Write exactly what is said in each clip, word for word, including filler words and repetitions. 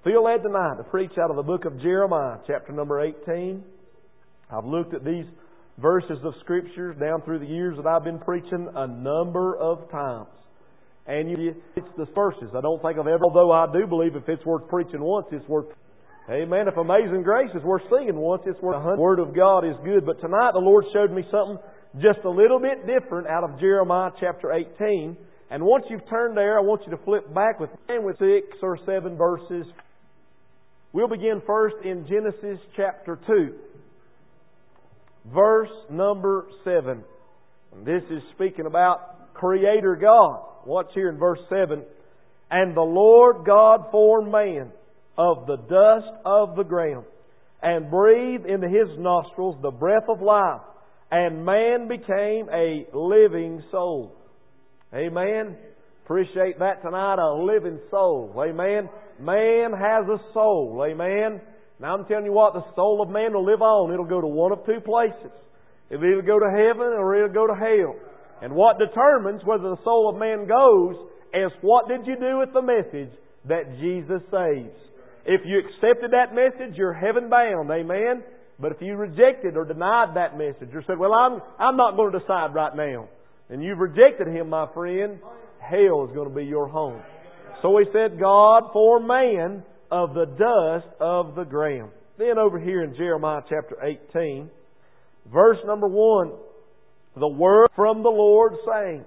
Feel led tonight to preach out of the book of Jeremiah, chapter number eighteen. I've looked at these verses of Scriptures down through the years that I've been preaching a number of times. And you, it's the verses. I don't think I've ever, although I do believe if it's worth preaching once, it's worth, amen, if Amazing Grace is worth singing once, it's worth a hundred. The Word of God is good. But tonight the Lord showed me something just a little bit different out of Jeremiah chapter eighteen. And once you've turned there, I want you to flip back with me with six or seven verses. We'll begin first in Genesis chapter two. Verse number seven. And this is speaking about Creator God. Watch here in verse seven. And the Lord God formed man of the dust of the ground, and breathed into his nostrils the breath of life, and man became a living soul. Amen. Appreciate that tonight, a living soul. Amen. Man has a soul. Amen. Now I'm telling you what, the soul of man will live on. It'll go to one of two places. It'll either go to heaven or it'll go to hell. And what determines whether the soul of man goes is what did you do with the message that Jesus saves. If you accepted that message, you're heaven bound. Amen. But if you rejected or denied that message or said, well, I'm, I'm not going to decide right now, and you've rejected Him, my friend, hell is going to be your home. So He said, God formed man of the dust of the ground. Then over here in Jeremiah chapter eighteen, verse number one, the word from the Lord saying,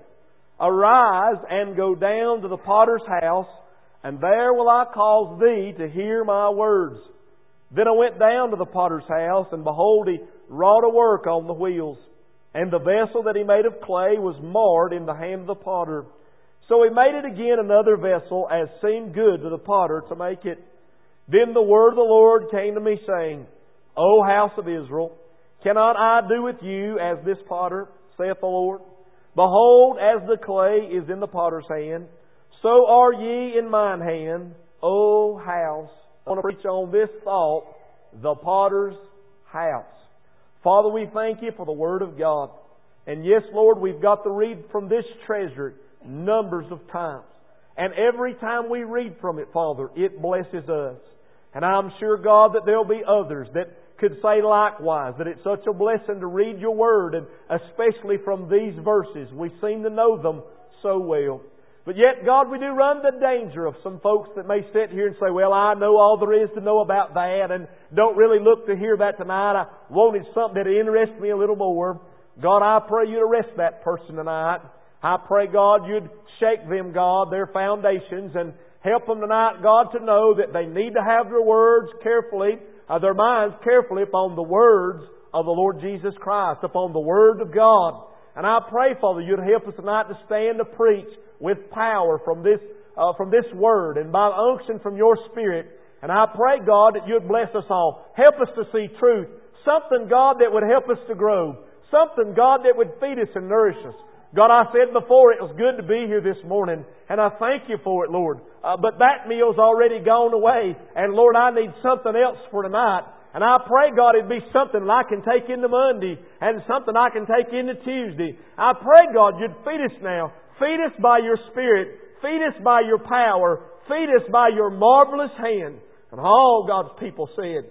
Arise and go down to the potter's house, and there will I cause thee to hear my words. Then I went down to the potter's house, and behold, he wrought a work on the wheels. And the vessel that he made of clay was marred in the hand of the potter. So he made it again another vessel, as seemed good to the potter to make it. Then the word of the Lord came to me, saying, O house of Israel, cannot I do with you as this potter, saith the Lord? Behold, as the clay is in the potter's hand, so are ye in mine hand, O house. I want to preach on this thought, the potter's house. Father, we thank You for the Word of God. And yes, Lord, we've got to read from this treasure numbers of times. And every time we read from it, Father, it blesses us. And I'm sure, God, that there'll be others that could say likewise, that it's such a blessing to read Your Word, and especially from these verses. We seem to know them so well. But yet, God, we do run the danger of some folks that may sit here and say, well, I know all there is to know about that, and don't really look to hear that tonight. I wanted something that interested me a little more. God, I pray You'd arrest that person tonight. I pray, God, You'd shake them, God, their foundations, and help them tonight, God, to know that they need to have their words carefully, uh, their minds carefully upon the words of the Lord Jesus Christ, upon the Word of God. And I pray, Father, You'd help us tonight to stand to preach with power from this uh, from this Word and by unction from Your Spirit. And I pray, God, that You'd bless us all. Help us to see truth. Something, God, that would help us to grow. Something, God, that would feed us and nourish us. God, I said before, it was good to be here this morning, and I thank You for it, Lord. Uh, but that meal's already gone away, and Lord, I need something else for tonight. And I pray, God, it'd be something I can take into Monday and something I can take into Tuesday. I pray, God, You'd feed us now. Feed us by Your Spirit. Feed us by Your power. Feed us by Your marvelous hand. And all God's people said,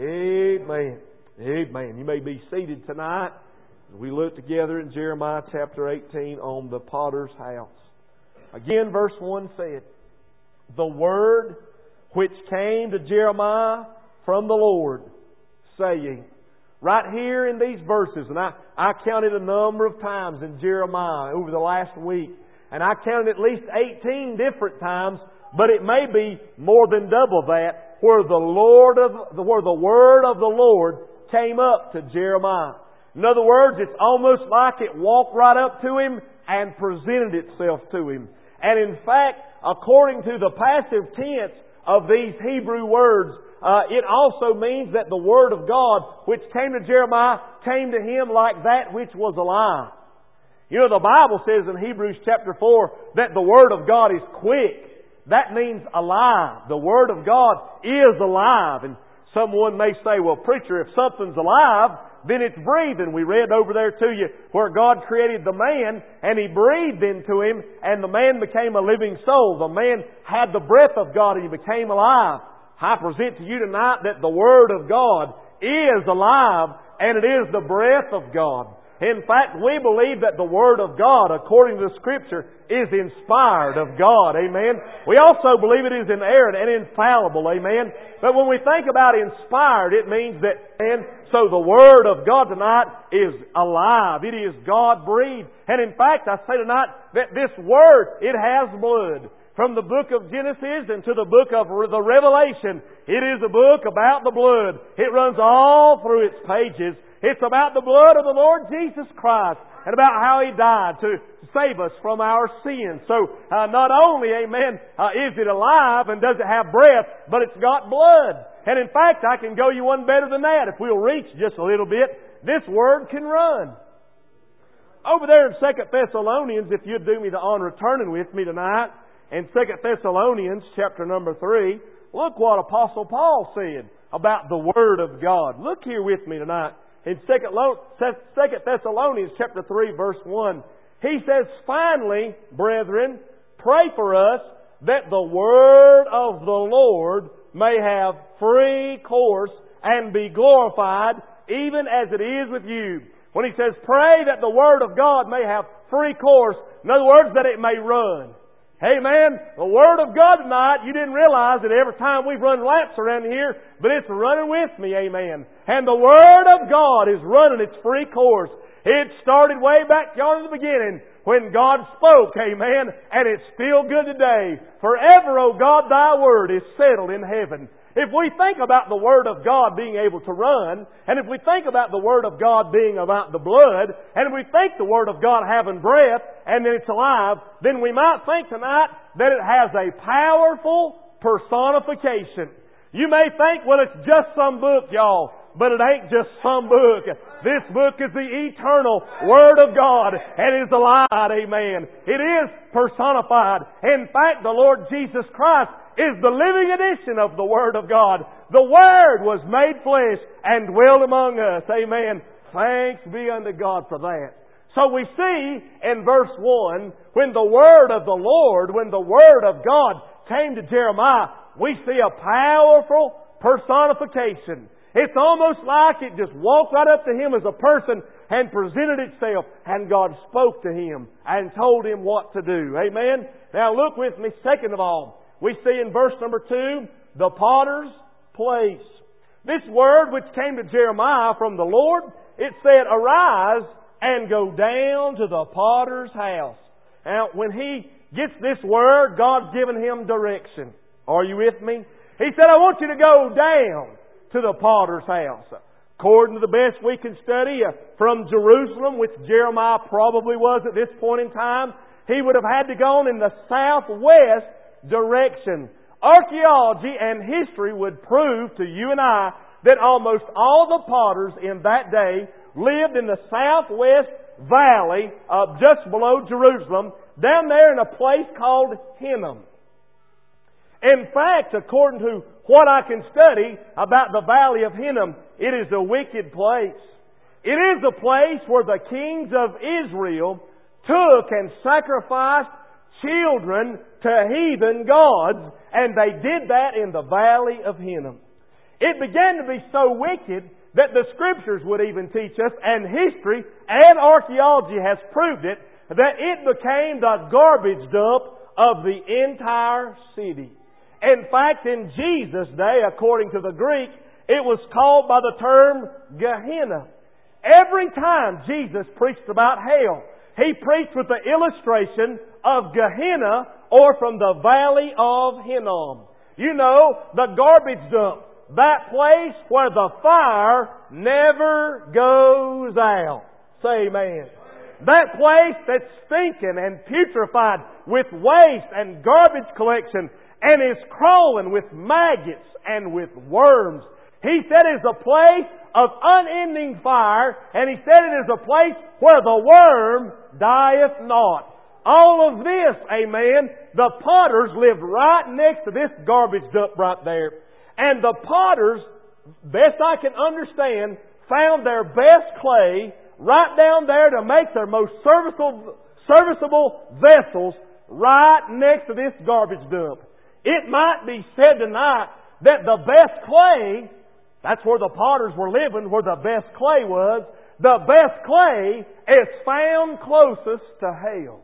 Amen. Amen. You may be seated tonight. We look together in Jeremiah chapter eighteen on the potter's house. Again, verse one said, The word which came to Jeremiah from the Lord, saying, right here in these verses, and I, I counted a number of times in Jeremiah over the last week, and I counted at least eighteen different times, but it may be more than double that, where the Lord of where the word of the Lord came up to Jeremiah. In other words, it's almost like it walked right up to him and presented itself to him. And in fact, according to the passive tense of these Hebrew words, Uh, it also means that the Word of God, which came to Jeremiah, came to him like that which was alive. You know, the Bible says in Hebrews chapter four that the Word of God is quick. That means alive. The Word of God is alive. And someone may say, well, preacher, if something's alive, then it's breathing. We read over there to you where God created the man and He breathed into him and the man became a living soul. The man had the breath of God and he became alive. I present to you tonight that the Word of God is alive and it is the breath of God. In fact, we believe that the Word of God, according to the Scripture, is inspired of God. Amen. We also believe it is inerrant and infallible. Amen. But when we think about inspired, it means that, and so the Word of God tonight is alive. It is God-breathed. And in fact, I say tonight that this Word, it has blood. From the book of Genesis and to the book of the Revelation, it is a book about the blood. It runs all through its pages. It's about the blood of the Lord Jesus Christ and about how He died to save us from our sins. So, uh, not only, amen, uh, is it alive and does it have breath, but it's got blood. And in fact, I can go you one better than that. If we'll reach just a little bit, this Word can run. Over there in Second Thessalonians, if you'd do me the honor of turning with me tonight, in Second Thessalonians chapter number three, look what Apostle Paul said about the Word of God. Look here with me tonight. In Second Thessalonians chapter three, verse one, he says, "Finally, brethren, pray for us that the word of the Lord may have free course and be glorified, even as it is with you." When he says, pray that the word of God may have free course, in other words, that it may run. Amen. The Word of God tonight, you didn't realize that every time we've run laps around here, but it's running with me. Amen. And the Word of God is running its free course. It started way back yonder in the beginning when God spoke. Amen. And it's still good today. Forever, O God, Thy Word is settled in heaven. If we think about the Word of God being able to run, and if we think about the Word of God being about the blood, and if we think the Word of God having breath, and that it's alive, then we might think tonight that it has a powerful personification. You may think, well, it's just some book, y'all, but it ain't just some book. This book is the eternal Word of God, and it is alive, amen. It is personified. In fact, the Lord Jesus Christ is the living edition of the Word of God. The Word was made flesh and dwelt among us. Amen. Thanks be unto God for that. So we see in verse one, when the Word of the Lord, when the Word of God came to Jeremiah, we see a powerful personification. It's almost like it just walked right up to him as a person and presented itself, and God spoke to him and told him what to do. Amen. Now look with me, second of all, we see in verse number two, the potter's place. This word which came to Jeremiah from the Lord, it said, arise and go down to the potter's house. Now, when he gets this word, God's given him direction. Are you with me? He said, I want you to go down to the potter's house. According to the best we can study, uh, from Jerusalem, which Jeremiah probably was at this point in time, he would have had to go in the southwest direction. Archaeology and history would prove to you and I that almost all the potters in that day lived in the southwest valley, uh, just below Jerusalem, down there in a place called Hinnom. In fact, according to what I can study about the valley of Hinnom, it is a wicked place. It is a place where the kings of Israel took and sacrificed children to heathen gods, and they did that in the valley of Hinnom. It began to be so wicked that the Scriptures would even teach us, and history and archaeology has proved it, that it became the garbage dump of the entire city. In fact, in Jesus' day, according to the Greek, it was called by the term Gehenna. Every time Jesus preached about hell, He preached with the illustration of Gehenna or from the valley of Hinnom. You know, the garbage dump. That place where the fire never goes out. Say amen. That place that's stinking and putrefied with waste and garbage collection and is crawling with maggots and with worms. He said it is a place of unending fire, and He said it is a place where the worm dieth not. All of this, amen, the potters lived right next to this garbage dump right there. And the potters, best I can understand, found their best clay right down there to make their most serviceable, serviceable vessels right next to this garbage dump. It might be said tonight that the best clay, that's where the potters were living, where the best clay was, the best clay is found closest to hell.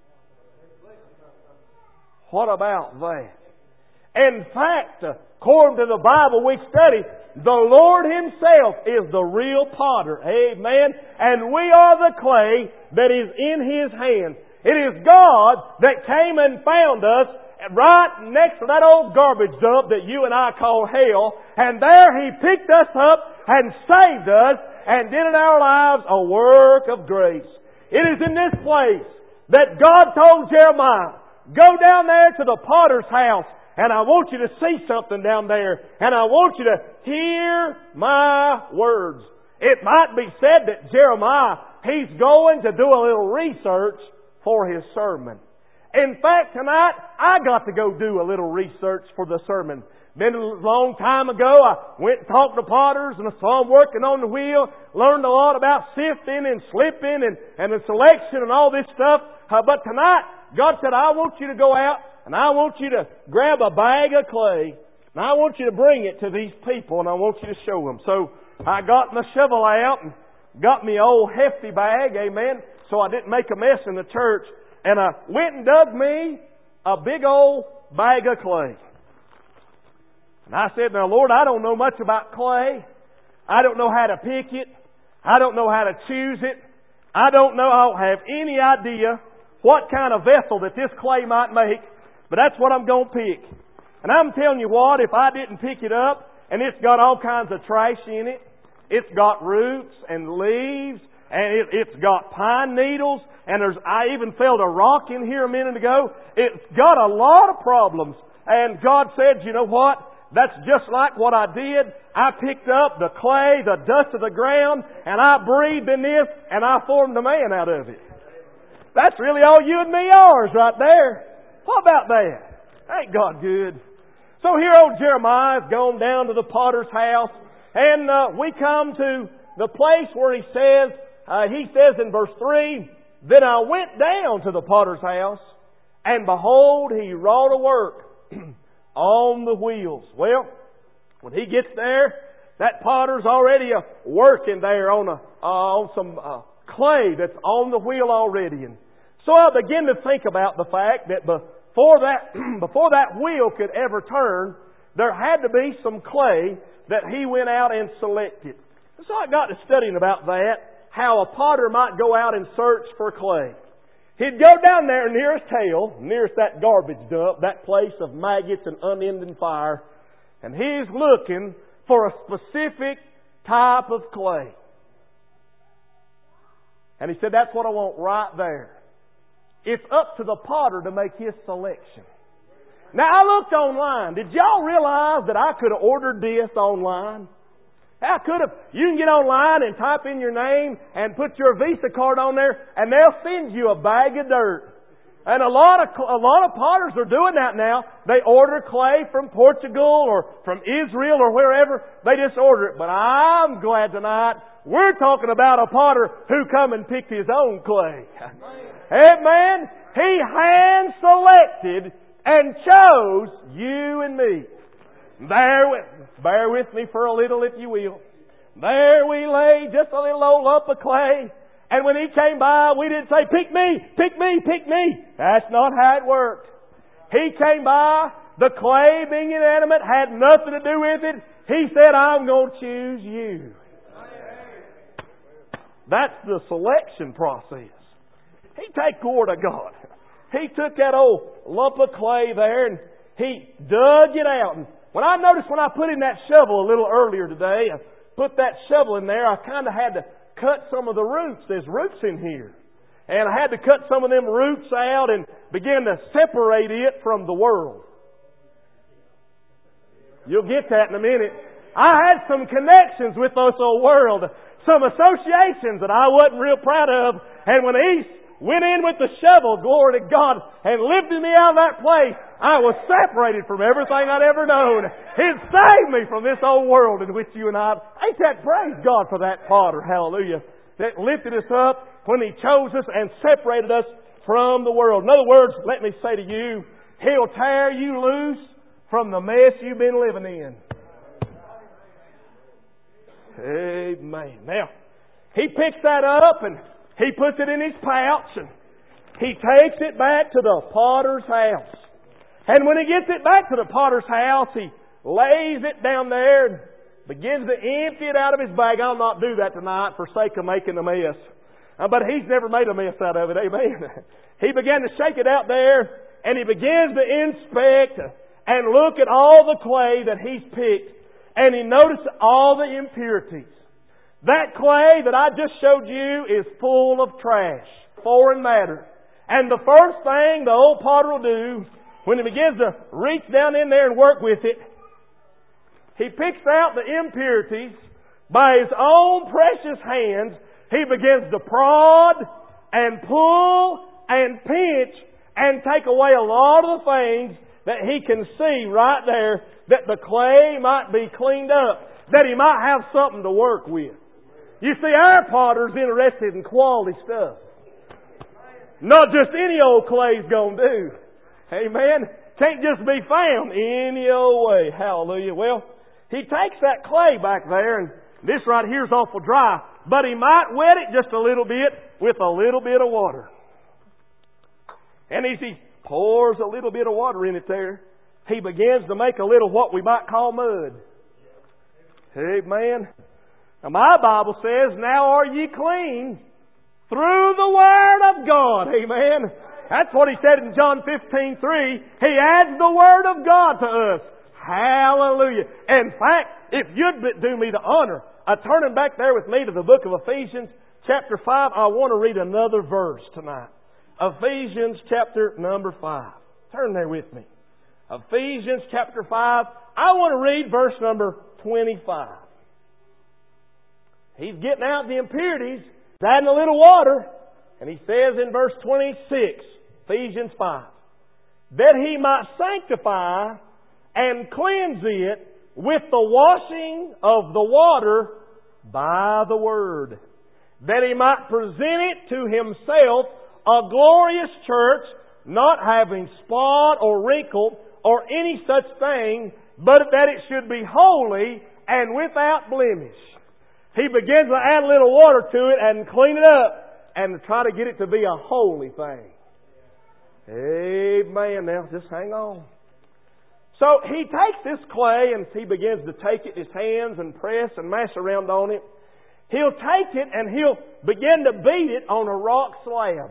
What about that? In fact, according to the Bible we study, the Lord Himself is the real potter. Amen. And we are the clay that is in His hands. It is God that came and found us right next to that old garbage dump that you and I call hell. And there He picked us up and saved us and did in our lives a work of grace. It is in this place that God told Jeremiah, go down there to the potter's house, and I want you to see something down there, and I want you to hear my words. It might be said that Jeremiah, he's going to do a little research for his sermon. In fact, tonight, I got to go do a little research for the sermon. Been a long time ago, I went and talked to potters, and I saw them working on the wheel, learned a lot about sifting and slipping and, and the selection and all this stuff. Uh, but tonight, God said, I want you to go out and I want you to grab a bag of clay and I want you to bring it to these people and I want you to show them. So I got my shovel out and got me old hefty bag, amen, so I didn't make a mess in the church. And I went and dug me a big old bag of clay. And I said, now Lord, I don't know much about clay. I don't know how to pick it. I don't know how to choose it. I don't know, I don't have any idea what kind of vessel that this clay might make. But that's what I'm going to pick. And I'm telling you what, if I didn't pick it up, and it's got all kinds of trash in it, it's got roots and leaves, and it, it's got pine needles, and there's, I even felt a rock in here a minute ago. It's got a lot of problems. And God said, you know what? That's just like what I did. I picked up the clay, the dust of the ground, and I breathed in this, and I formed a man out of it. That's really all you and me are right there. What about that? Ain't God good? So here old Jeremiah's gone down to the potter's house, and uh, we come to the place where he says, uh, he says in verse three, then I went down to the potter's house, and behold, he wrought a work on the wheels. Well, when he gets there, that potter's already uh, working there on a uh, on some uh, clay that's on the wheel already. And so I begin to think about the fact that before that before that wheel could ever turn, there had to be some clay that he went out and selected. So I got to studying about that, how a potter might go out and search for clay. He'd go down there near his tail, nearest that garbage dump, that place of maggots and unending fire, and he's looking for a specific type of clay. And he said, that's what I want right there. It's up to the potter to make his selection. Now, I looked online. Did y'all realize that I could have ordered this online? I could have. You can get online and type in your name and put your Visa card on there, and they'll send you a bag of dirt. And a lot of a lot of potters are doing that now. They order clay from Portugal or from Israel or wherever. They just order it. But I'm glad tonight we're talking about a potter who come and picked his own clay. Amen. He hand selected and chose you and me. Bear with, bear with me for a little, if you will. There we lay, just a little old lump of clay. And when he came by, we didn't say, pick me, pick me, pick me. That's not how it worked. He came by, the clay being inanimate had nothing to do with it. He said, I'm going to choose you. That's the selection process. He take the Word of God. He took that old lump of clay there and he dug it out. And when I noticed when I put in that shovel a little earlier today, I put that shovel in there, I kind of had to cut some of the roots. There's roots in here. And I had to cut some of them roots out and begin to separate it from the world. You'll get that in a minute. I had some connections with this old world, some associations that I wasn't real proud of. And when he went in with the shovel, glory to God, and lifted me out of that place, I was separated from everything I'd ever known. It saved me from this old world in which you and I... Ain't that, praise God for that potter, hallelujah, that lifted us up when He chose us and separated us from the world. In other words, let me say to you, He'll tear you loose from the mess you've been living in. Amen. Now, he picks that up and he puts it in his pouch and he takes it back to the potter's house. And when he gets it back to the potter's house, he lays it down there and begins to empty it out of his bag. I'll not do that tonight for sake of making a mess. Uh, but he's never made a mess out of it. Amen. He began to shake it out there and he begins to inspect and look at all the clay that he's picked. And he noticed all the impurities. That clay that I just showed you is full of trash, foreign matter. And the first thing the old potter will do when he begins to reach down in there and work with it, he picks out the impurities by his own precious hands. He begins to prod and pull and pinch and take away a lot of the things that he can see right there, that the clay might be cleaned up, that he might have something to work with. You see, our potter's interested in quality stuff. Not just any old clay's gonna do. Amen. Can't just be found any old way. Hallelujah. Well, he takes that clay back there, and this right here's awful dry, but he might wet it just a little bit with a little bit of water. And as he pours a little bit of water in it there, he begins to make a little what we might call mud. Amen. Now my Bible says, now are ye clean through the Word of God. Amen. That's what he said in John fifteen three. He adds the Word of God to us. Hallelujah. In fact, if you'd do me the honor of turning back there with me to the book of Ephesians chapter five, I want to read another verse tonight. Ephesians chapter number five. Turn there with me. Ephesians chapter five. I want to read verse number twenty-five. He's getting out the impurities, adding a little water, and he says in verse twenty-six, Ephesians five, that he might sanctify and cleanse it with the washing of the water by the Word, that he might present it to himself a glorious church, not having spot or wrinkle or any such thing, but that it should be holy and without blemish. He begins to add a little water to it and clean it up and try to get it to be a holy thing. Amen. Now, just hang on. So he takes this clay and he begins to take it in his hands and press and mash around on it. He'll take it and he'll begin to beat it on a rock slab.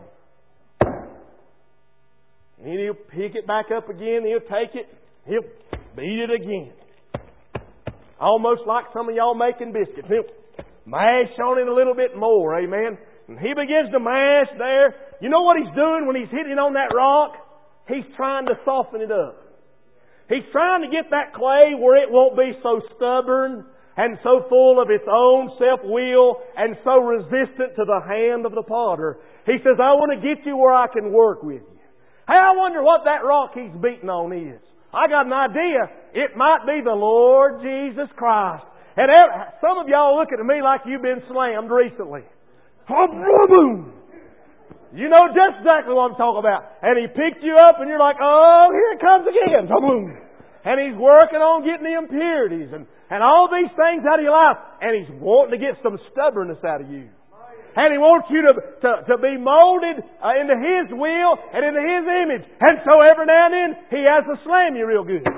And he'll pick it back up again. He'll take it. He'll beat it again. Almost like some of y'all making biscuits. He'll mash on it a little bit more. Amen. And he begins to mash there. You know what he's doing when he's hitting on that rock? He's trying to soften it up. He's trying to get that clay where it won't be so stubborn and so full of its own self-will and so resistant to the hand of the potter. He says, I want to get you where I can work with you. Hey, I wonder what that rock he's beating on is. I got an idea. It might be the Lord Jesus Christ. And some of y'all looking at me like you've been slammed recently. Boom! You know just exactly what I'm talking about. And he picked you up and you're like, oh, here it comes again. Boom! And he's working on getting the impurities and, and all these things out of your life. And he's wanting to get some stubbornness out of you. And He wants you to, to, to be molded uh, into His will and into His image. And so every now and then He has to slam you real good.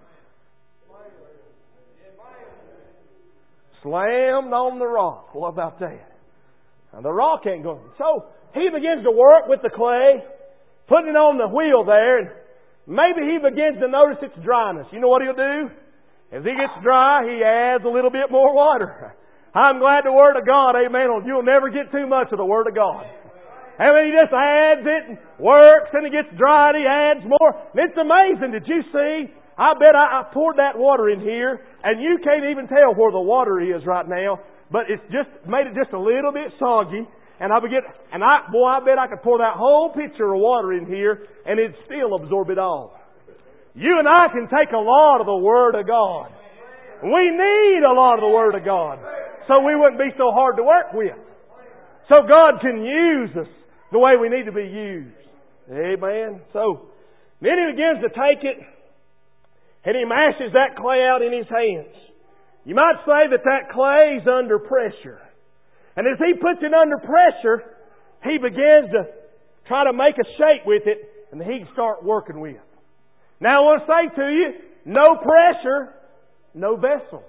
Slammed on the rock. What about that? Now, the rock ain't going. So he begins to work with the clay, putting it on the wheel there, and maybe he begins to notice its dryness. You know what he'll do? As he gets dry, he adds a little bit more water. I'm glad the Word of God, amen, you'll never get too much of the Word of God. And then he just adds it and works, and it gets dry and he adds more. And it's amazing. Did you see? I bet I, I poured that water in here, and you can't even tell where the water is right now. But it's just made it just a little bit soggy. And I begin, and I, boy, I bet I could pour that whole pitcher of water in here, and it'd still absorb it all. You and I can take a lot of the Word of God. We need a lot of the Word of God, so we wouldn't be so hard to work with. So God can use us the way we need to be used. Amen. So then He begins to take it, and He mashes that clay out in His hands. You might say that that clay is under pressure. And as He puts it under pressure, He begins to try to make a shape with it, and He can start working with. Now I want to say to you, no pressure, no vessel.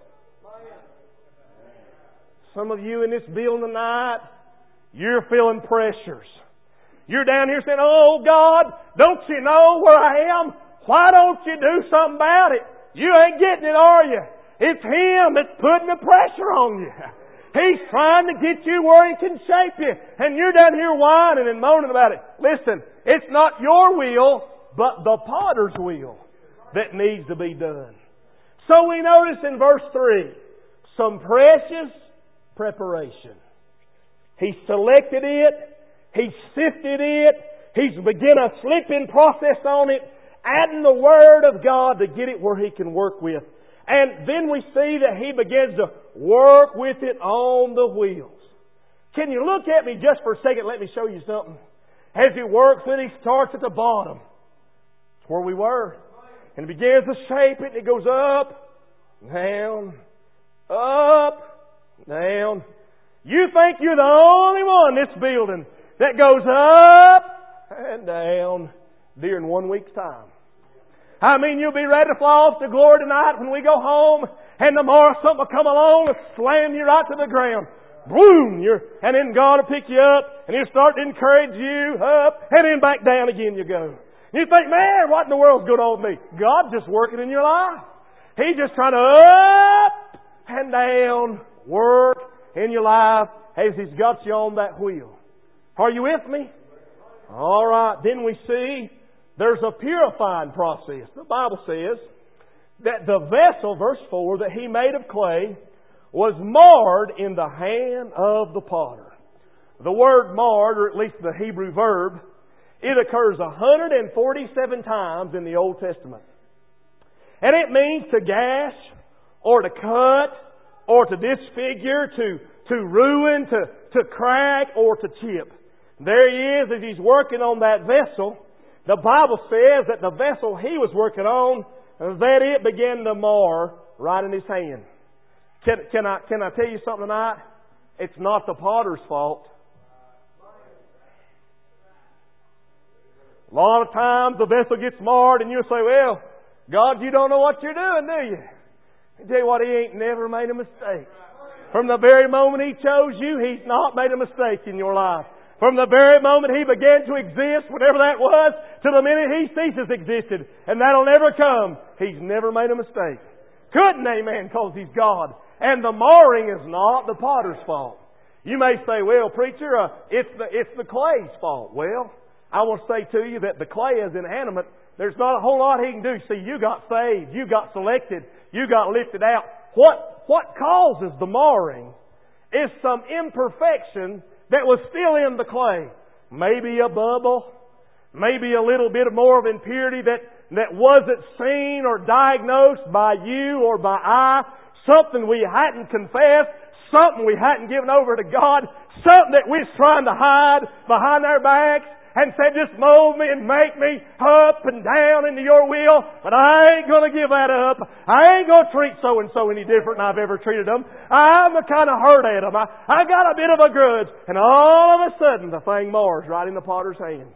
Some of you in this building tonight, you're feeling pressures. You're down here saying, oh God, don't you know where I am? Why don't you do something about it? You ain't getting it, are you? It's Him that's putting the pressure on you. He's trying to get you where He can shape you. And you're down here whining and moaning about it. Listen, it's not your will, but the potter's will that needs to be done. So we notice in verse three, some precious preparation. He selected it. He sifted it. He's begun a slipping process on it, adding the Word of God to get it where He can work with. And then we see that He begins to work with it on the wheels. Can you look at me just for a second? Let me show you something. As He works with it, He starts at the bottom. It's where we were. And He begins to shape it, and it goes up, down, up, down. You think you're the only one in this building that goes up and down during one week's time. I mean, you'll be ready to fly off to glory tonight when we go home, and tomorrow something will come along and slam you right to the ground. Boom! You're, and then God will pick you up, and He'll start to encourage you up, and then back down again you go. You think, man, what in the world's going on with me? God's just working in your life. He's just trying to up and down work in your life as He's got you on that wheel. Are you with me? All right. Then we see there's a purifying process. The Bible says that the vessel, verse four, that He made of clay was marred in the hand of the potter. The word marred, or at least the Hebrew verb, it occurs one hundred forty-seven times in the Old Testament. And it means to gash, or to cut, or to disfigure, to, to ruin, to, to crack, or to chip. There He is as He's working on that vessel. The Bible says that the vessel He was working on, that it began to mar right in His hand. Can, can I, can I tell you something tonight? It's not the potter's fault. A lot of times the vessel gets marred and you'll say, well, God, you don't know what you're doing, do you? I tell you what, He ain't never made a mistake. From the very moment He chose you, He's not made a mistake in your life. From the very moment He began to exist, whatever that was, to the minute He ceases existed. And that'll never come. He's never made a mistake. Couldn't, amen, because He's God. And the marring is not the potter's fault. You may say, well, preacher, uh, it's the it's the clay's fault. Well, I want to say to you that the clay is inanimate. There's not a whole lot He can do. See, you got saved. You got selected. You got lifted out. What, what causes the marring is some imperfection that was still in the clay. Maybe a bubble. Maybe a little bit more of impurity that, that wasn't seen or diagnosed by you or by I. Something we hadn't confessed. Something we hadn't given over to God. Something that we're trying to hide behind our backs and said, just mold me and make me up and down into your will. But I ain't going to give that up. I ain't going to treat so-and-so any different than I've ever treated them. I'm kind of hurt at them. I, I got a bit of a grudge. And all of a sudden, the thing mars right in the potter's hands.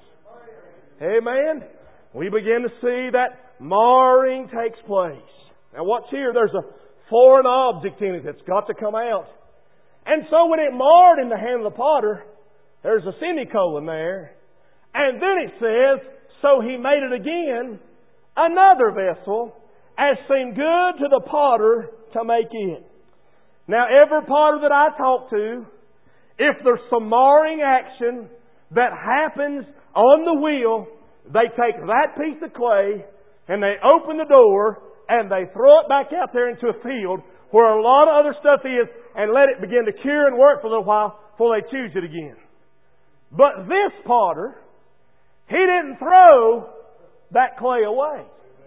Amen? We begin to see that marring takes place. Now watch here. There's a foreign object in it that's got to come out. And so when it marred in the hand of the potter, there's a semicolon there. And then it says, so He made it again, another vessel, as seemed good to the potter to make it. Now every potter that I talk to, if there's some marring action that happens on the wheel, they take that piece of clay and they open the door and they throw it back out there into a field where a lot of other stuff is and let it begin to cure and work for a little while before they choose it again. But this potter, he didn't throw that clay away.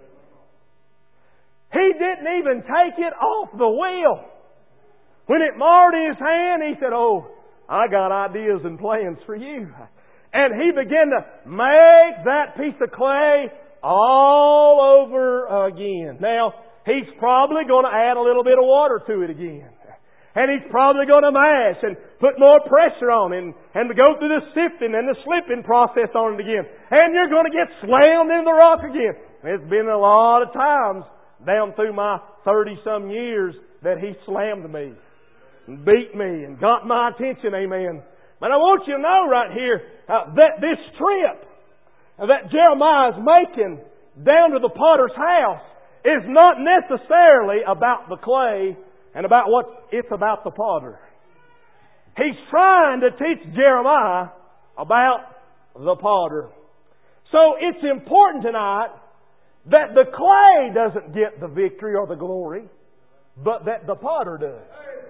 He didn't even take it off the wheel. When it marred in his hand, he said, oh, I got ideas and plans for you. And he began to make that piece of clay all over again. Now, He's probably going to add a little bit of water to it again. And He's probably going to mash and put more pressure on it and, and go through the sifting and the slipping process on it again. And you're going to get slammed in the rock again. And it's been a lot of times down through my thirty-some years that He slammed me and beat me and got my attention, amen. But I want you to know right here uh, that this trip that Jeremiah is making down to the potter's house is not necessarily about the clay and about what it's about the potter. He's trying to teach Jeremiah about the potter. So it's important tonight that the clay doesn't get the victory or the glory, but that the potter does.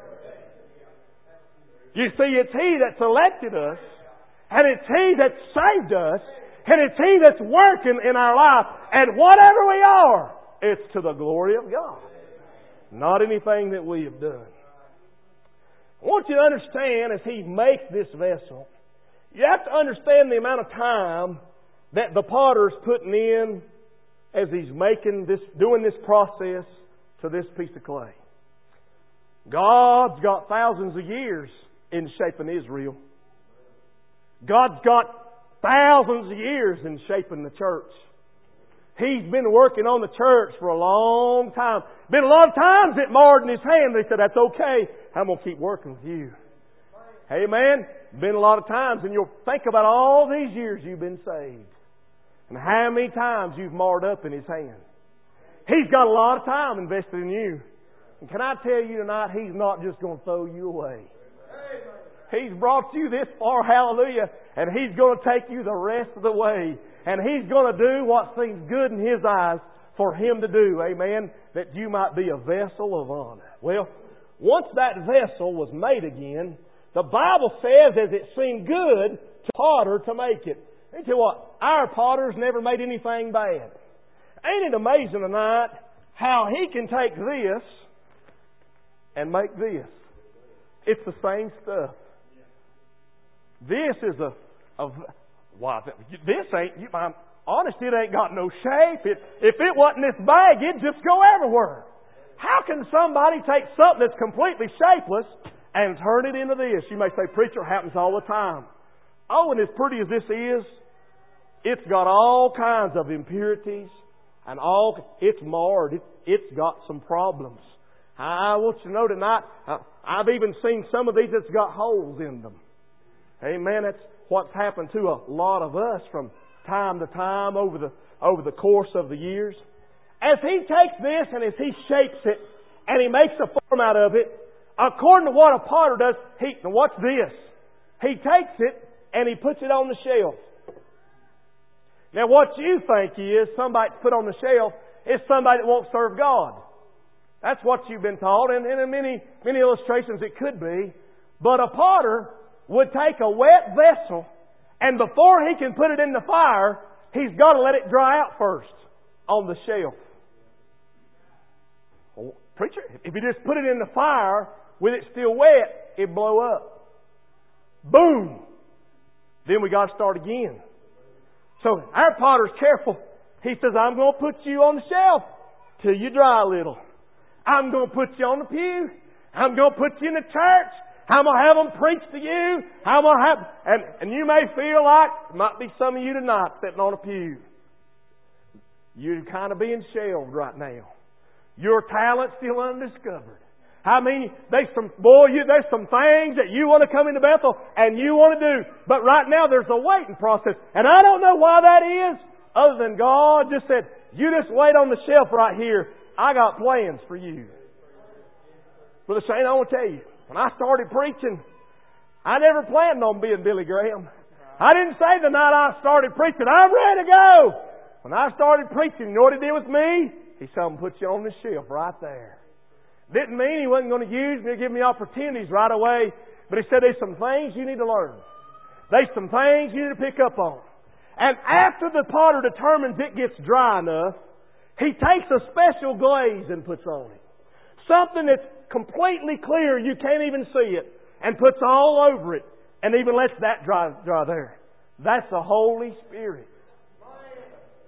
You see, it's He that selected us, and it's He that saved us, and it's He that's working in our life. And whatever we are, it's to the glory of God. Not anything that we have done. I want you to understand, as He makes this vessel, you have to understand the amount of time that the potter's putting in as he's making this, doing this process to this piece of clay. God's got thousands of years in shaping Israel. God's got thousands of years in shaping the church. He's been working on the church for a long time. Been a lot of times it marred in His hand. He said, that's okay. I'm going to keep working with you. Amen. Been a lot of times, and you'll think about all these years you've been saved. And how many times you've marred up in His hand. He's got a lot of time invested in you. And can I tell you tonight, He's not just going to throw you away. He's brought you this far, hallelujah, and He's going to take you the rest of the way. And He's going to do what seems good in His eyes for Him to do, amen, that you might be a vessel of honor. Well, once that vessel was made again, the Bible says as it seemed good to the potter to make it. Let me tell you what, our potter's never made anything bad. Ain't it amazing tonight how he can take this and make this? It's the same stuff. This is a, a wow, this ain't, you, I'm honest, it ain't got no shape. It, if it wasn't this bag, it'd just go everywhere. How can somebody take something that's completely shapeless and turn it into this? You may say, preacher, it happens all the time. Oh, and as pretty as this is, it's got all kinds of impurities and all, it's marred. It, it's got some problems. I want you to know tonight, I've even seen some of these that's got holes in them. Amen. That's what's happened to a lot of us from time to time over the over the course of the years. As He takes this and as He shapes it and He makes a form out of it, according to what a potter does, he, now what's this? He takes it and he puts it on the shelf. Now what you think is somebody to put on the shelf is somebody that won't serve God. That's what you've been taught, and, and in many, many illustrations it could be. But a potter would take a wet vessel, and before he can put it in the fire, he's got to let it dry out first on the shelf. Well, preacher, if you just put it in the fire with it still wet, it'd blow up. Boom! Then we got to start again. So our potter's careful. He says, I'm going to put you on the shelf till you dry a little. I'm going to put you on the pew. I'm going to put you in the church. I'm going to have them preach to you. I'm going to have, and, and you may feel like, it might be some of you tonight sitting on a pew. You're kind of being shelved right now. Your talent's still undiscovered. I mean, there's some, boy, you, there's some things that you want to come into Bethel and you want to do. But right now there's a waiting process. And I don't know why that is, other than God just said, you just wait on the shelf right here. I got plans for you. Brother Shane, I want to tell you, when I started preaching, I never planned on being Billy Graham. I didn't say the night I started preaching, I'm ready to go. When I started preaching, you know what He did with me? He said, I'm going to put you on the shelf right there. Didn't mean He wasn't going to use me or give me opportunities right away. But He said, there's some things you need to learn. There's some things you need to pick up on. And after the potter determines it gets dry enough, he takes a special glaze and puts on it. Something that's completely clear, you can't even see it, and puts all over it, and even lets that dry, dry there. That's the Holy Spirit.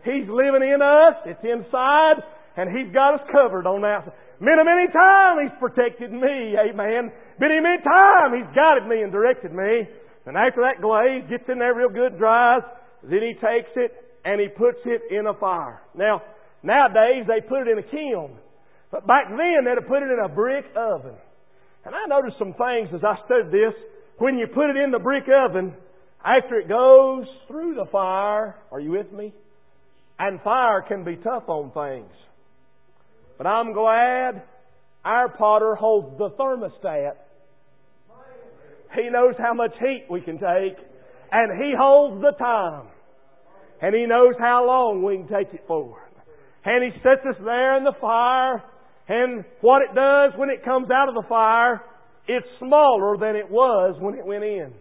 He's living in us. It's inside. And He's got us covered on that. Many, many times He's protected me. Amen. Many, many times He's guided me and directed me. And after that glaze gets in there real good, dries, then He takes it and He puts it in a fire. Now, nowadays they put it in a kiln. But back then they'd have put it in a brick oven. And I noticed some things as I studied this. When you put it in the brick oven, after it goes through the fire, are you with me? And fire can be tough on things. But I'm glad our potter holds the thermostat. He knows how much heat we can take. And He holds the time. And He knows how long we can take it for. And He sets us there in the fire. And what it does when it comes out of the fire, it's smaller than it was when it went in.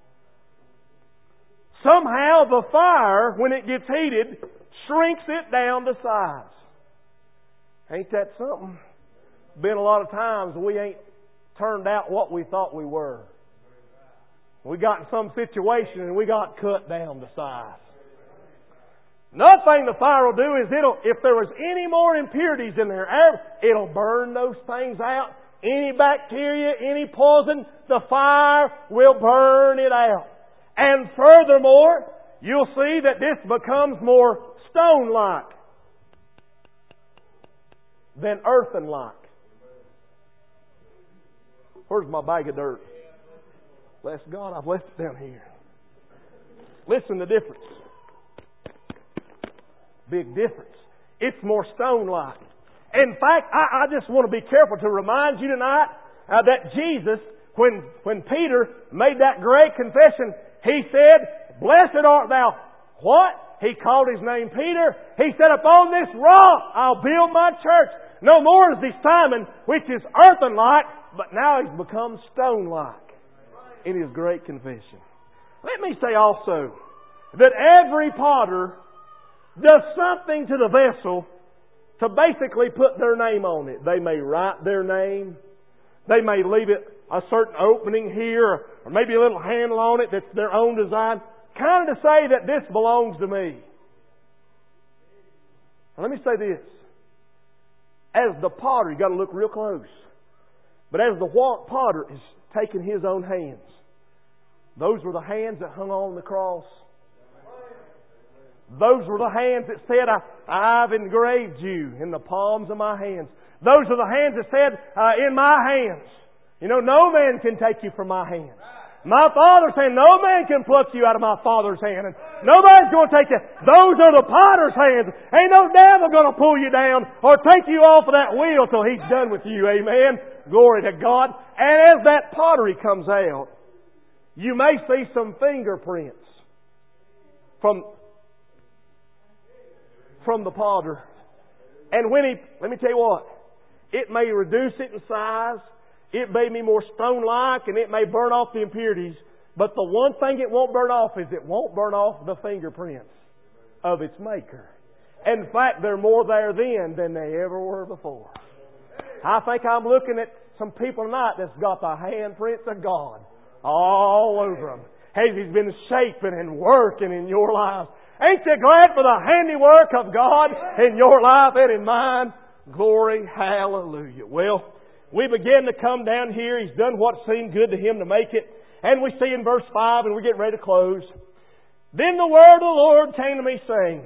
Somehow the fire, when it gets heated, shrinks it down to size. Ain't that something? Been a lot of times we ain't turned out what we thought we were. We got in some situation and we got cut down to size. Another thing the fire will do is it'll, if there was any more impurities in there, it'll burn those things out. Any bacteria, any poison, the fire will burn it out. And furthermore, you'll see that this becomes more stone-like than earthen-like. Where's my bag of dirt? Bless God, I've left it down here. Listen to the difference. Big difference. It's more stone-like. In fact, I, I just want to be careful to remind you tonight uh, that Jesus, when, when Peter made that great confession, he said, "Blessed art thou." What? He called his name Peter. He said, "Upon this rock I'll build my church." No more is he Simon, which is earthen-like, but now he's become stone-like in his great confession. Let me say also that every potter does something to the vessel to basically put their name on it. They may write their name. They may leave it a certain opening here, or maybe a little handle on it that's their own design, kind of to say that this belongs to me. Now, let me say this. As the potter, you've got to look real close. But as the potter is taking his own hands, those were the hands that hung on the cross. Those were the hands that said, I, I've engraved you in the palms of my hands. Those are the hands that said, uh, in my hands. You know, no man can take you from my hands. My Father's hand, no man can pluck you out of my Father's hand. And nobody's going to take you. Those are the potter's hands. Ain't no devil going to pull you down or take you off of that wheel till He's done with you. Amen. Glory to God. And as that pottery comes out, you may see some fingerprints from, from the potter. And when he, let me tell you what, it may reduce it in size. It may be more stone-like and it may burn off the impurities. But the one thing it won't burn off is it won't burn off the fingerprints of its Maker. In fact, they're more there then than they ever were before. I think I'm looking at some people tonight that's got the handprints of God all over them. As He's been shaping and working in your life. Ain't you glad for the handiwork of God in your life and in mine? Glory, hallelujah. Well, we begin to come down here. He's done what seemed good to Him to make it. And we see in verse five, and we're getting ready to close. Then the word of the Lord came to me saying,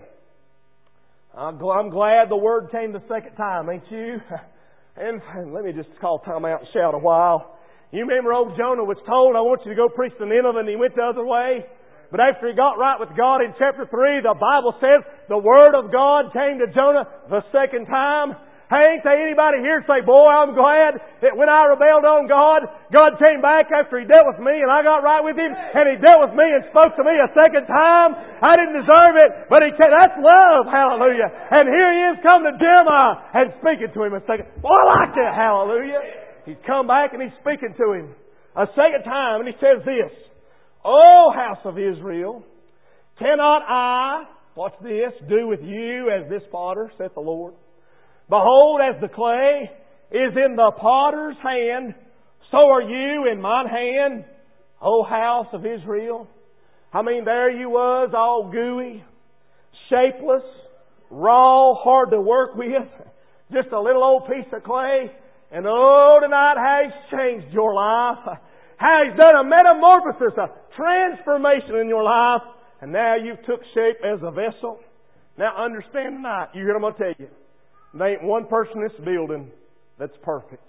I'm glad the word came the second time, ain't you? And let me just call time out and shout a while. You remember old Jonah was told, I want you to go preach to Nineveh, and he went the other way. But after he got right with God in chapter three, the Bible says the word of God came to Jonah the second time. Hey, ain't there anybody here say, boy, I'm glad that when I rebelled on God, God came back after He dealt with me and I got right with Him and He dealt with me and spoke to me a second time. I didn't deserve it, but He came. That's love, hallelujah. And here He is coming to Jeremiah and speaking to him a second. Boy, I like that, hallelujah. He's come back and He's speaking to him a second time and He says this, O house of Israel, cannot I, watch this, do with you as this potter, saith the Lord? Behold, as the clay is in the potter's hand, so are you in mine hand, O house of Israel. I mean, there you was, all gooey, shapeless, raw, hard to work with, just a little old piece of clay. And oh, tonight, how He's changed your life. How He's done a metamorphosis, a transformation in your life. And now you've took shape as a vessel. Now understand tonight, you hear what I'm going to tell you. There ain't one person in this building that's perfect.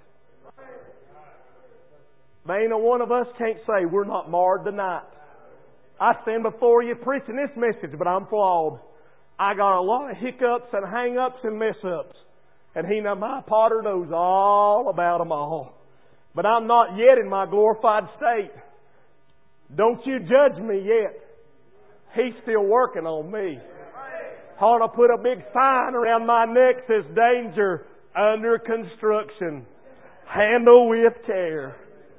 There ain't a one of us can't say we're not marred tonight. I stand before you preaching this message, but I'm flawed. I got a lot of hiccups and hang-ups and mess-ups. And He, now my Potter, knows all about them all. But I'm not yet in my glorified state. Don't you judge me yet. He's still working on me. I ought to put a big sign around my neck that says, danger under construction. Handle with care.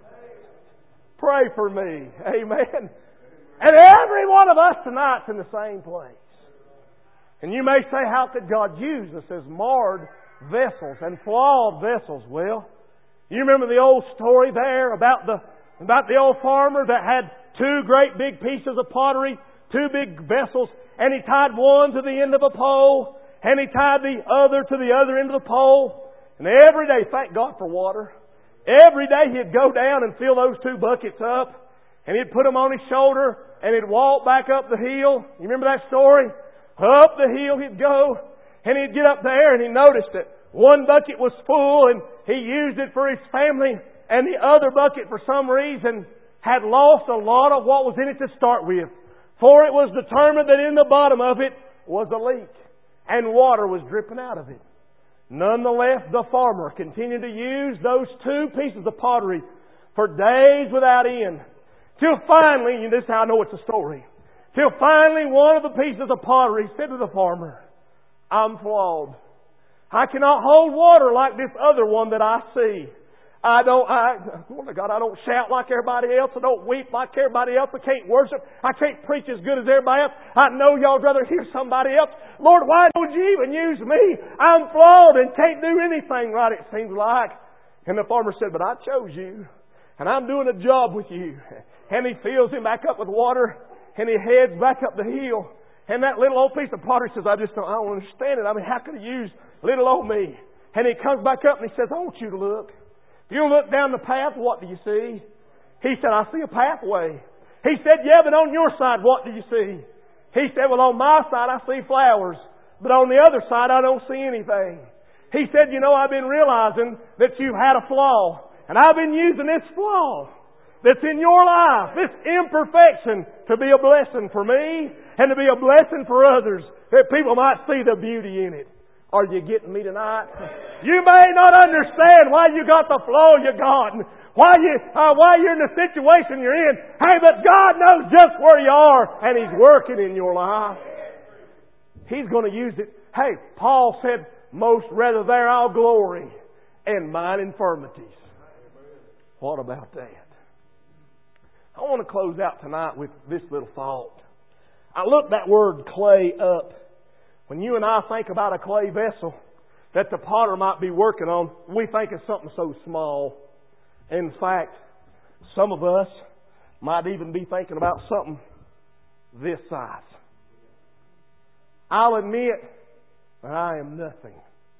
Pray for me. Amen. And every one of us tonight's in the same place. And you may say, how could God use us as marred vessels and flawed vessels? Well, you remember the old story there about the about the old farmer that had two great big pieces of pottery, two big vessels, and he tied one to the end of a pole, and he tied the other to the other end of the pole. And every day, thank God for water, every day he'd go down and fill those two buckets up, and he'd put them on his shoulder, and he'd walk back up the hill. You remember that story? Up the hill he'd go, and he'd get up there, and he noticed that one bucket was full, and he used it for his family, and the other bucket, for some reason, had lost a lot of what was in it to start with. For it was determined that in the bottom of it was a leak, and water was dripping out of it. Nonetheless, the farmer continued to use those two pieces of pottery for days without end. Till finally, and this is how I know it's a story, till finally one of the pieces of pottery said to the farmer, I'm flawed. I cannot hold water like this other one that I see. I don't, I, oh my God, I don't shout like everybody else. I don't weep like everybody else. I can't worship. I can't preach as good as everybody else. I know y'all would rather hear somebody else. Lord, why don't you even use me? I'm flawed and can't do anything right, it seems like. And the farmer said, but I chose you. And I'm doing a job with you. And he fills him back up with water. And he heads back up the hill. And that little old piece of pottery says, I just don't, I don't understand it. I mean, how could he use little old me? And he comes back up and he says, I want you to look. You look down the path, what do you see? He said, I see a pathway. He said, yeah, but on your side, what do you see? He said, well, on my side, I see flowers. But on the other side, I don't see anything. He said, you know, I've been realizing that you've had a flaw. And I've been using this flaw that's in your life, this imperfection, to be a blessing for me and to be a blessing for others, that people might see the beauty in it. Are you getting me tonight? You may not understand why you got the flaw you got, and why you uh, why you're in the situation you're in. Hey, but God knows just where you are, and He's working in your life. He's going to use it. Hey, Paul said, "Most rather there I'll glory in mine infirmities." What about that? I want to close out tonight with this little thought. I looked that word clay up. When you and I think about a clay vessel that the potter might be working on, we think of something so small. In fact, some of us might even be thinking about something this size. I'll admit that I am nothing.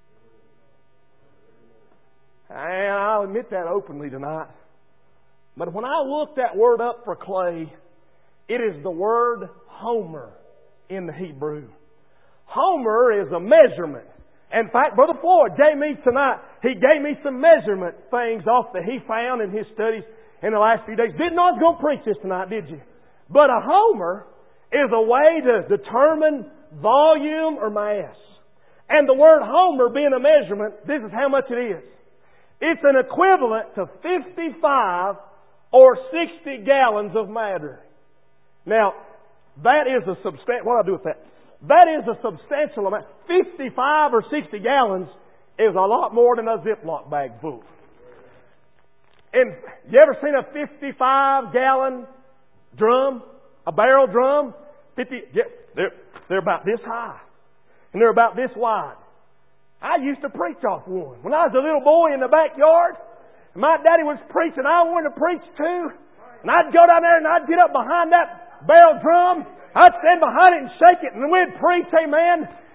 And I'll admit that openly tonight. But when I looked that word up for clay, it is the word homer in the Hebrew. Homer is a measurement. In fact, Brother Floyd gave me tonight, he gave me some measurement things off that he found in his studies in the last few days. Didn't know I was going to preach this tonight, did you? But a homer is a way to determine volume or mass. And the word homer being a measurement, this is how much it is. It's an equivalent to fifty-five or sixty gallons of matter. Now, that is a substantial, what do I do with that? That is a substantial amount. fifty-five or sixty gallons is a lot more than a Ziploc bag full. And you ever seen a fifty-five gallon drum? A barrel drum? fifty, yeah, they're, they're about this high. And they're about this wide. I used to preach off one. When I was a little boy in the backyard, and my daddy was preaching, I wanted to preach too. And I'd go down there and I'd get up behind that barrel drum. I'd stand behind it and shake it, and we'd preach, amen.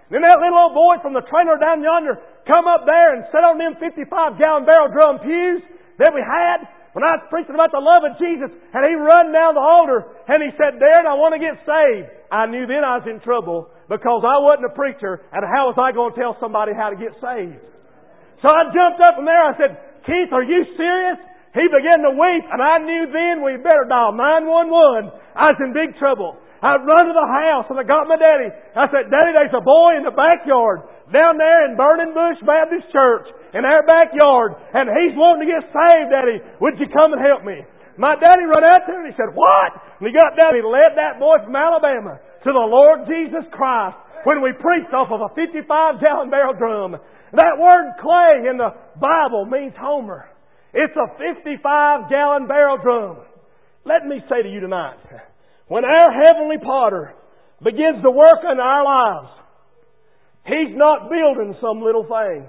And then that little old boy from the trailer down yonder come up there and sat on them fifty-five gallon barrel drum pews that we had when I was preaching about the love of Jesus, and he run down the altar and he said, Darren, I want to get saved. I knew then I was in trouble because I wasn't a preacher, and how was I going to tell somebody how to get saved? So I jumped up from there. I said, Keith, are you serious? He began to weep, and I knew then we better dial nine one one. I was in big trouble. I run to the house and I got my daddy. I said, Daddy, there's a boy in the backyard down there in Burning Bush Baptist Church in our backyard, and he's wanting to get saved, Daddy. Would you come and help me? My daddy run out there and he said, what? And he got down and he led that boy from Alabama to the Lord Jesus Christ when we preached off of a fifty-five gallon barrel drum. That word clay in the Bible means Homer. It's a fifty-five gallon barrel drum. Let me say to you tonight, when our Heavenly Potter begins to work in our lives, He's not building some little thing.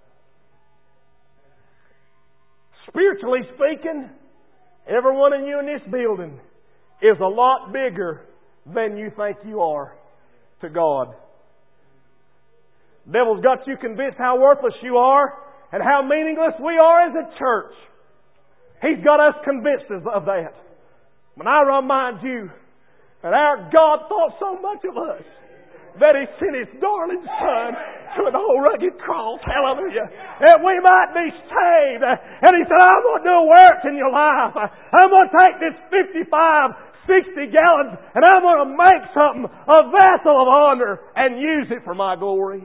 Spiritually speaking, every one of you in this building is a lot bigger than you think you are to God. The devil's got you convinced how worthless you are and how meaningless we are as a church. He's got us convinced of that. When I remind you that our God thought so much of us that He sent His darling Son to an old rugged cross, hallelujah, that we might be saved. And He said, I'm going to do a work in your life. I'm going to take this fifty-five, sixty gallons and I'm going to make something, a vessel of honor, and use it for my glory.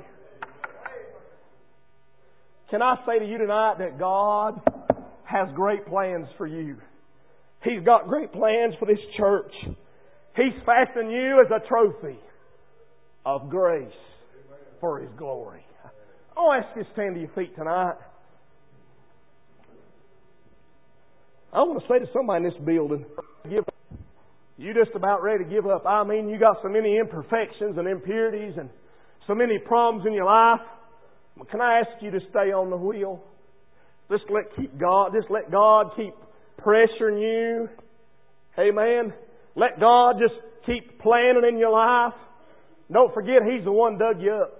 Can I say to you tonight that God has great plans for you? He's got great plans for this church. He's fashioned you as a trophy of grace for His glory. I'll ask you to stand to your feet tonight. I want to say to somebody in this building, give up. You just about ready to give up. I mean, you got so many imperfections and impurities and so many problems in your life. Can I ask you to stay on the wheel? Just let keep God. Just let God keep pressuring you. Amen. Let God just keep planning in your life. Don't forget, He's the one dug you up.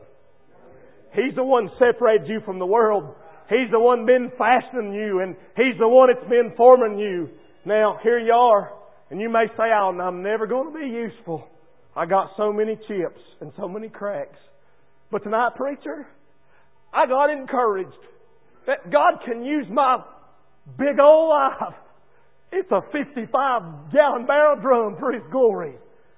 He's the one separated you from the world. He's the one been fashioning you, and He's the one that's been forming you. Now, here you are, and you may say, oh, I'm never going to be useful. I got so many chips and so many cracks. But tonight, preacher, I got encouraged that God can use my big old life. It's a fifty-five gallon barrel drum for His glory.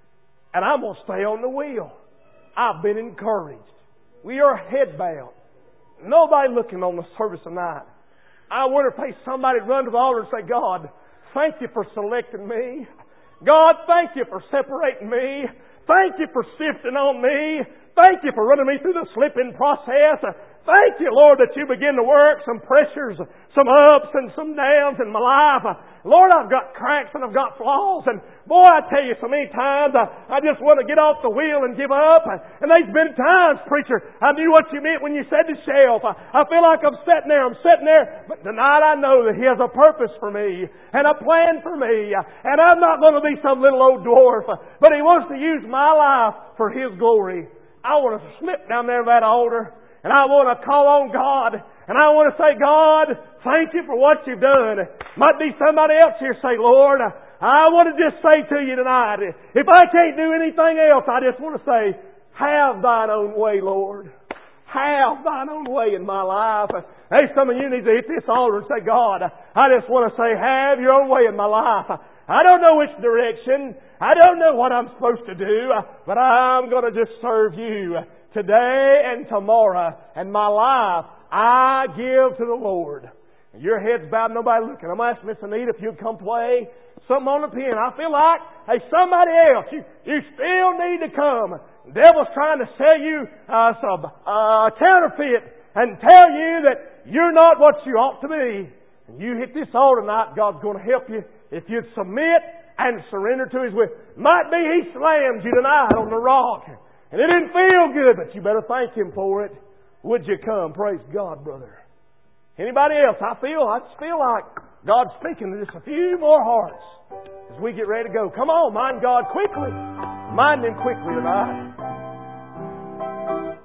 And I'm going to stay on the wheel. I've been encouraged. We are head bowed. Nobody looking on the service tonight. I wonder if there's somebody run to the altar and say, God, thank you for selecting me. God, thank you for separating me. Thank you for sifting on me. Thank you for running me through the slipping process. Thank you, Lord, that you begin to work some pressures, some ups and some downs in my life. Lord, I've got cracks and I've got flaws. And boy, I tell you, so many times I, I just want to get off the wheel and give up. And there's been times, preacher, I knew what you meant when you said to shelf. I, I feel like I'm sitting there, I'm sitting there. But tonight I know that He has a purpose for me and a plan for me. And I'm not going to be some little old dwarf. But He wants to use my life for His glory. I want to slip down there to that altar. And I want to call on God. And I want to say, God, thank you for what you've done. Might be somebody else here say, Lord, I want to just say to you tonight, if I can't do anything else, I just want to say, have Thine own way, Lord. Have Thine own way in my life. Hey, some of you need to hit this altar and say, God, I just want to say, have Your own way in my life. I don't know which direction. I don't know what I'm supposed to do, but I'm going to just serve You today and tomorrow. And my life, I give to the Lord. Your head's bowed, nobody looking. I'm going to ask Miss Anita if you'd come play something on the piano. I feel like, hey, somebody else, you, you still need to come. The devil's trying to sell you uh, some uh, counterfeit and tell you that you're not what you ought to be. And you hit this altar tonight, God's going to help you if you'd submit and surrender to His will. Might be He slams you tonight on the rock. And it didn't feel good, but you better thank Him for it. Would you come? Praise God, brother. Anybody else? I feel, I just feel like God's speaking to just a few more hearts as we get ready to go. Come on, mind God quickly. Mind Him quickly tonight.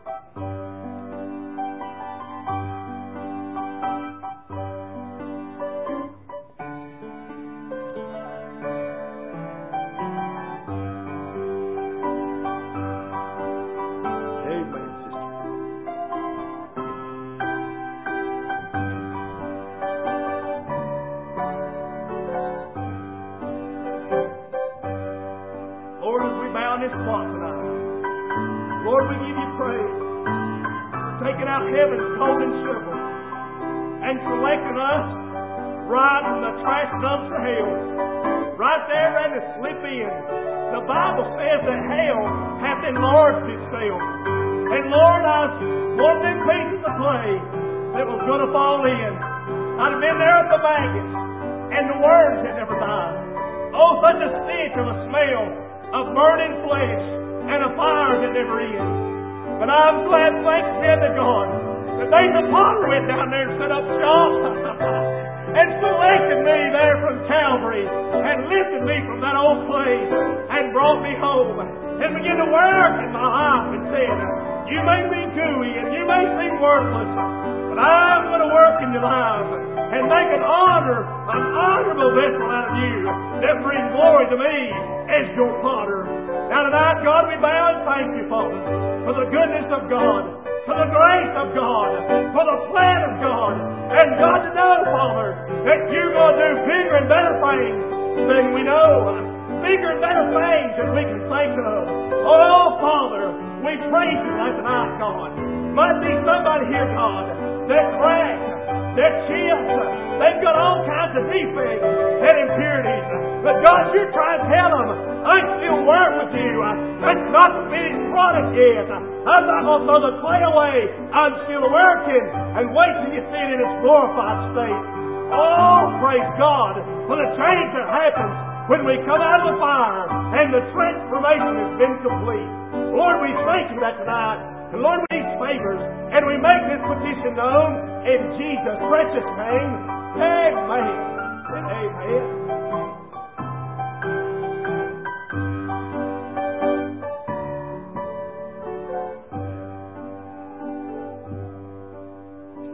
spot tonight. Lord, we give you praise for taking out heaven's golden shovel and collecting us right from the trash dumps of hell. Right there ready to slip in. The Bible says that hell hath enlarged itself. And Lord, I was one of them pieces of clay that was going to fall in. I'd have been there with the maggots and the worms that never died. Oh, such a stench of a smell of burning flesh and a fire that never ends. But I'm glad, thanks be to God, that there's a potter went down there and set up shop and selected me there from Calvary and lifted me from that old place and brought me home and began to work in my life and said, you may be gooey and you may seem worthless, but I'm going to work in your life and make an honor, an honorable vessel out of you that bring glory to me as your potter. Now tonight, God, we bow and thank you, Father, for the goodness of God, for the grace of God, for the plan of God. And God, to know, Father, that you're going to do bigger and better things than we know. Bigger and better things than we can think of. Oh, Father, we praise you tonight, God. Might be somebody here, God, that cracked, that chipped, they've got all kinds of defects and impurities. But God, you're trying to tell them, I still work with you. That's not the finished product yet. I'm not going to throw the clay away. I'm still working. And wait till you see it in its glorified state. Oh, praise God for the change that happens when we come out of the fire and the transformation has been complete. Lord, we thank you for that tonight. And Lord, we need favors. And we make this petition known in Jesus' precious name. Amen. Amen.